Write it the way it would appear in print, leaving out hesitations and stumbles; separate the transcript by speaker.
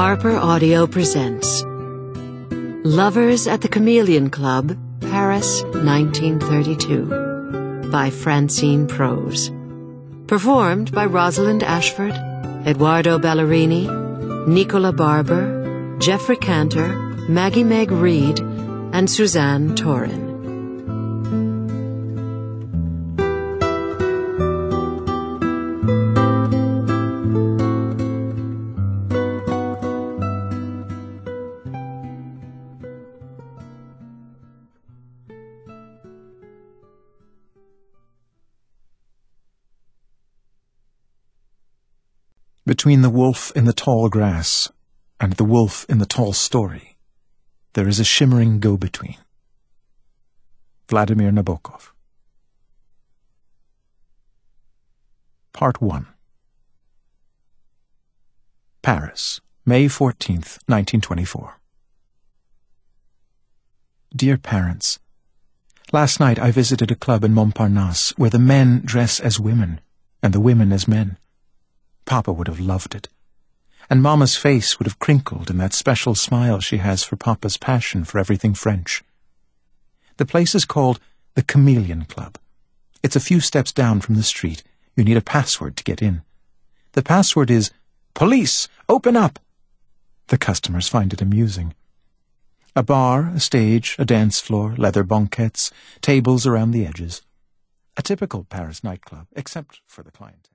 Speaker 1: Harper Audio presents Lovers at the Chameleon Club, Paris, 1932, by Francine Prose. Performed by Rosalind Ashford, Eduardo Ballerini, Nicola Barber, Jeffrey Cantor, Maggie Meg Reed, and Suzanne Torin.
Speaker 2: Between the wolf in the tall grass and the wolf in the tall story, there is a shimmering go-between. Vladimir Nabokov. Part 1. Paris, May 14th, 1924. Dear parents, last night I visited a club in Montparnasse where the men dress as women and the women as men. Papa would have loved it, and Mama's face would have crinkled in that special smile she has for Papa's passion for everything French. The place is called the Chameleon Club. It's a few steps down from the street. You need a password to get in. The password is, "Police, open up!" The customers find it amusing. A bar, a stage, a dance floor, leather banquettes, tables around the edges. A typical Paris nightclub, except for the client.